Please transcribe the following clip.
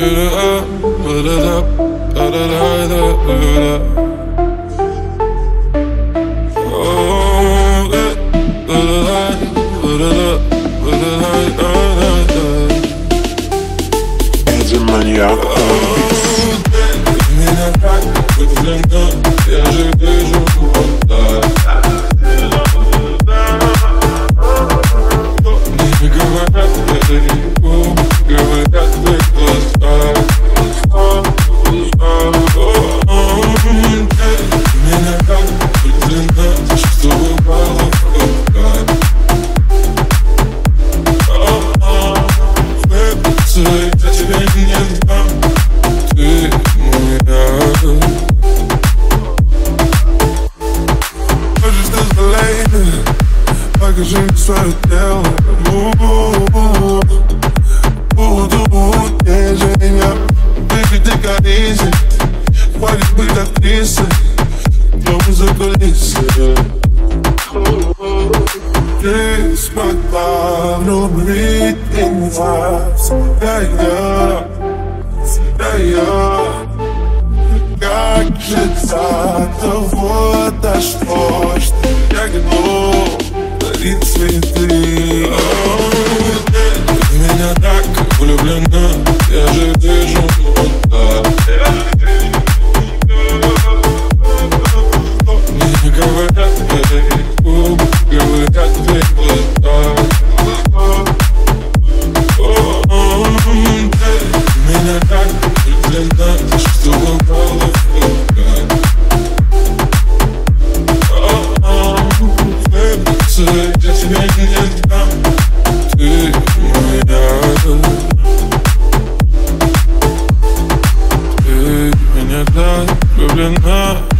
Эдди Маньяк. Меня так влюблена, я же вижу вот так. Не говорят твои губы, говорят твои глаза. Меня так влюблена, чувствую голову в руках. Я тебе не дам, ты моя. Хочешь дозволения, покажи мне свое тело. Буду нежнее, выглядит коризи. Хватит быть актрисой, но мы за кулисы. Ты смогла влюбить меня в себя, как же до того дошло, что я гну дарить цветы. Ты меня так влюблена, я же вижу вот так. Не говорят твои губы, говорят твои глаза. Меня так влюблена, чувствую голову в руках. Я тебе не дам, ты моя. Ты меня так влюблена.